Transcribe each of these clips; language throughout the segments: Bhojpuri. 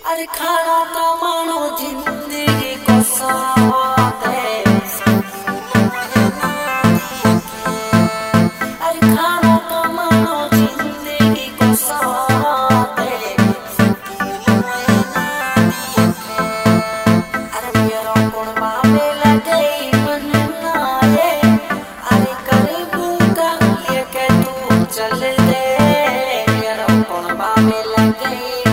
अरे खाना का मानो जिंदगी को साथ है। अरे खाना का मानो जिंदगी को साथ है। अरे मेरा कुर्बा में लगे मन नाये। अरे करीबू का लेके तू चल दे। मेरा कुर्बा में लगे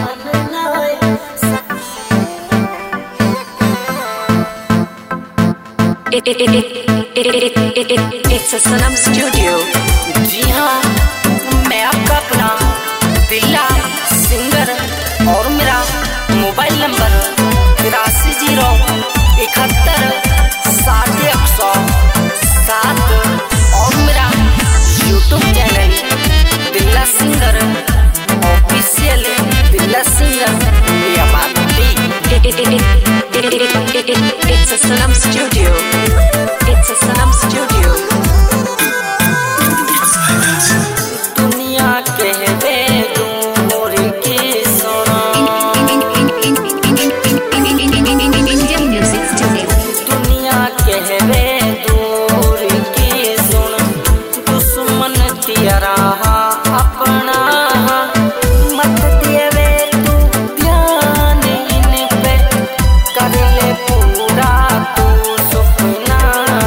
It's a Sanam Studio। जी हाँ, मैं आपका अपना दिल्ला सिंगर और मेरा मोबाइल नंबर 830171 और मेरा YouTube channel Dilla singer official Dilla singer It's a Sanam Studio। It's a Sanam Studio। दुनिया कहवे दूर की सुनो। दुनिया कहवे दूर की सुन। दुश्मन तेरा अपना मत देवे तू ध्यान इन पे। कर ले पूरा तू सपना।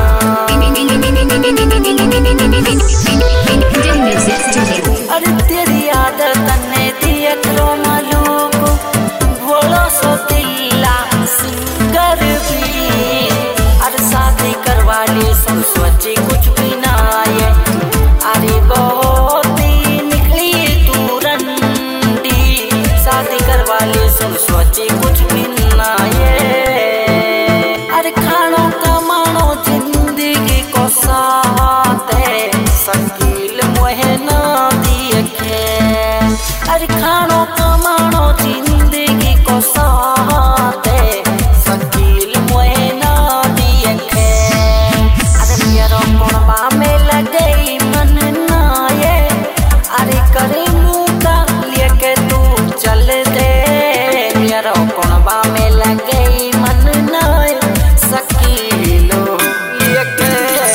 अरे तेरी आदत ने दिया करो मालूम भोला सो दिल्ला सिंगर भी। अरे शादी करवा ले सुन सोची कुछ भी ना आए। अरे बहुत ही निकली तू रंडी। शादी करवा ले सुन सोची कुछ भी ना आए। अरे खानो का मानो जिंदगी को साथ है। शकील मोहे ना देखे। अरे खानो का मानो जिंदगी को साथ है। शकील मोहे ना देखे। अरे मेरा कुर्बा में लगे मन नाये। अरे करे मुँह का लेके तू चल दे। मेरा कुर्बा में लगे मन नाये। शकीलो लेके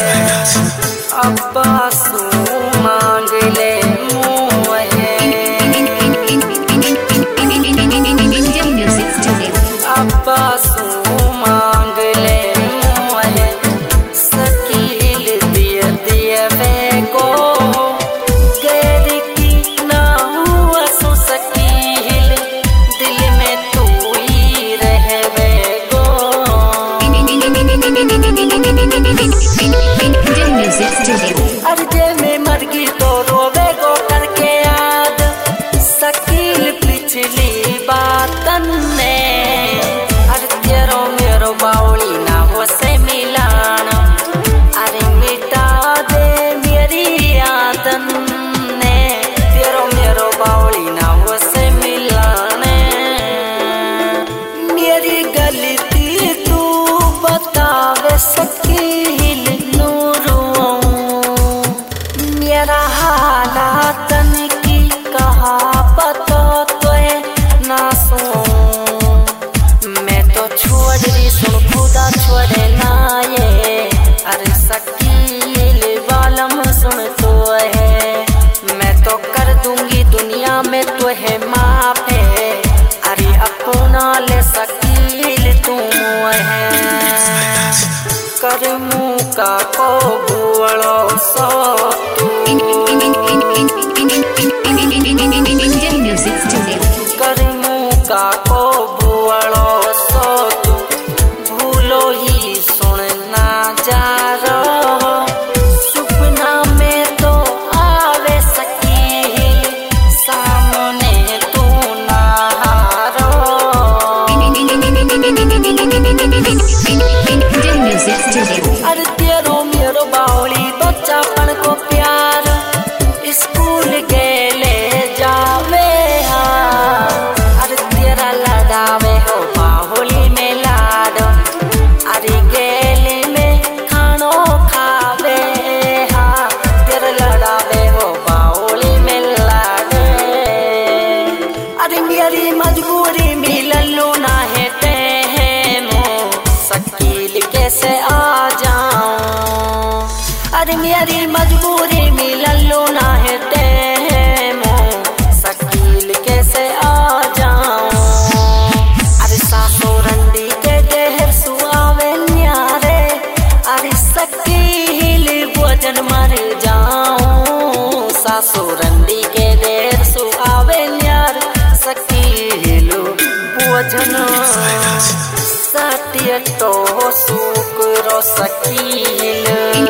अब्बास मांग ले अब्बास मांग ले मुझे। शकील दिए दिए को गैर की ना हुआ सो शकील। दिल में तू ही रहवे गो। अरे जे में मर गई तो रोवे गो करके याद। शकील पिछली बातन ने। अरे तेरो मेरो बावली ना हो से मिलान। अरे मिटा दे मेरी यादन ने। तेरो मेरो बावली ना हो से मिलाने। मेरी गलती तू बतावे शकील नूरू। मेरा हालातन की कहा पता तो है ना सुन। मैं तो छोड़ रही सुन खुदा छोड़े ना ये। अरे शकील वालम सुन तो है। मैं तो कर दूंगी दुनिया में तो है माफे। अरे अपना ले शकील तू है। कर मुँह का को बुआड़ो सो तू। कर मुँह का को बुआड़ो सो तू। भूलो ही सुनना जा रहा। सपना में तो आवे शकील सामने तू ना हारो। अरे तेरो मेरो बावली बच्चापन को प्यार। स्कूल गेले जावे हाँ। अरे तेरा लड़ावे हो बाहुली में लाड। अरे गेले में खानो खावे हाँ। तेरा लड़ावे हो बाहुली में लाड। अरे मेरी मजबूरी मिलल सजन साटिया तो सुख रो सकील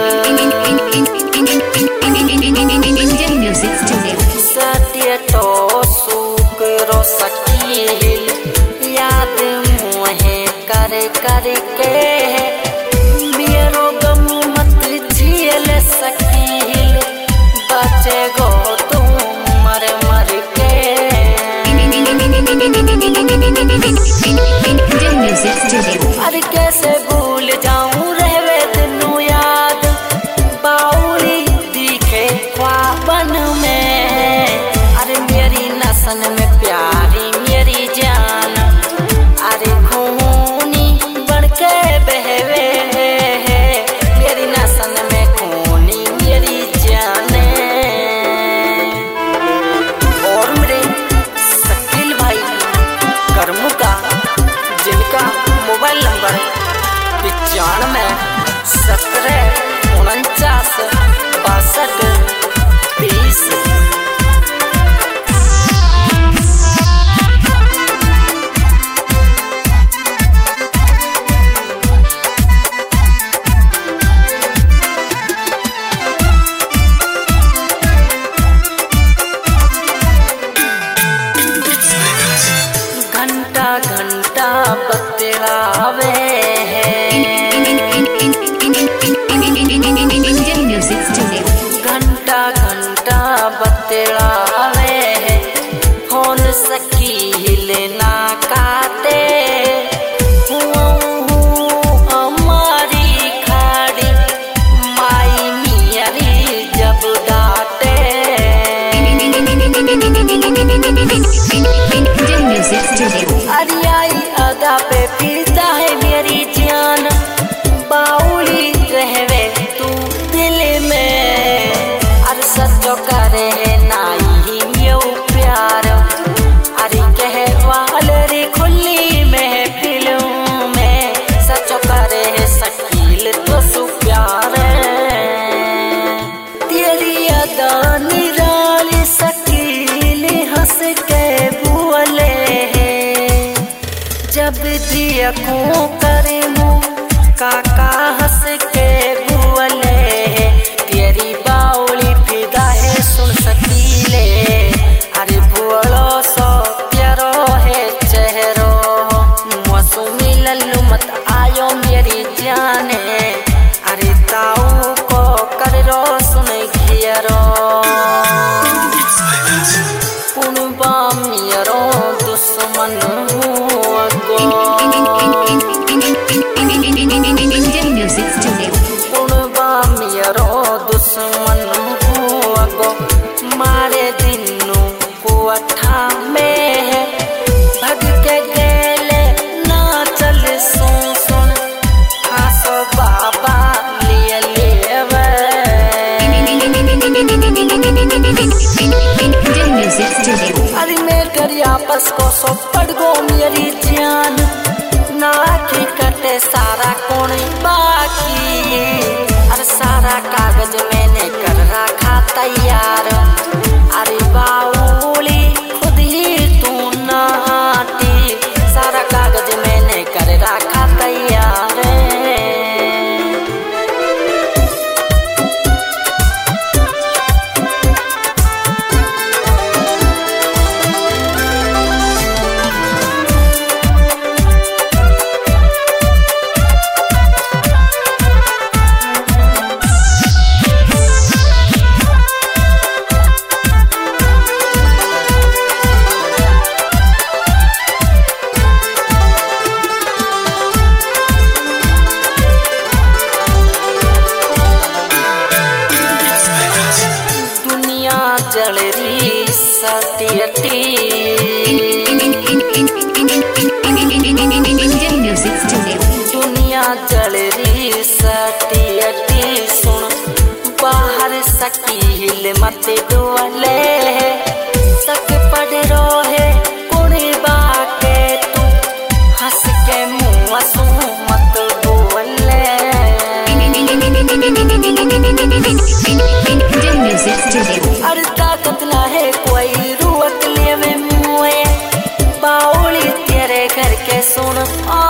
Indian Music Studio. साटिया तो सुख रो सकील याद मुहे कर कर के मेरो गम मत झेल सकील बचे गो तुम मर मर के Indian Music Studio. अरे कैसे भूल जाऊं रहवे दिनों याद बाउली दिखे ख्वाबन में अरे मेरी नसन में प्यारी मेरी जान अरे खूनी बन के बहवे मेरी नसन में खूनी मेरी जान और मेरे शकील भाई करमू का जिनका मोबाइल नंबर 95 17 49 62 घंटा घंटा बतलावे Indian Music Studio. घंटा घंटा बतलावे फोन सकील ना काटे हमारी खाड़ी माई मियारी जब डांटे Indian Music Studio. अरे आई अदा पे पीता है मेरी जान बाउली रहवे तू दिल में अरे सचो करे नाई यो प्यार अरे कह वाले रे खुली महफिलों में सचो करे शकील तो सु प्यार तेरी अदा निराली शकील हंस के बोले जब दिया को करे मुँह काका हंस के बोले तेरी बाउली फिदा है सुन सकीले अरे बोलो सो प्यारो है चेहरो मौसमी लल्लू मत आयो मेरी जाने अरे ताऊ को कर रो सुन घियरो पुनबा मेरो दुश्मन हुआ गो Indian Music Studio. पुनबा मेरो दुश्मन हुआ गो मारे दिनों को अठा में है भग के गेले ना चल सुन सुन हासो बाबा लिए लेवे Indian Music Studio. अरे मैं करी आपस को सो पड़ गो मेरी जान ना की कटे सारा कोनी बाकी अरे सारा कागज मैंने कर रखा तैयार अरे बाउली खुद ही तू नाटी सारा कागज मैंने कर रखा तैयार दुनिया जल रही सटियटी Indian Music Studio. दुनिया जल रही सटियटी सुन बाहर सकील मत डोले सक पड़ रो है कुड़ी बाके तू हंस के मुँह सू मत बोले Indian Music Studio.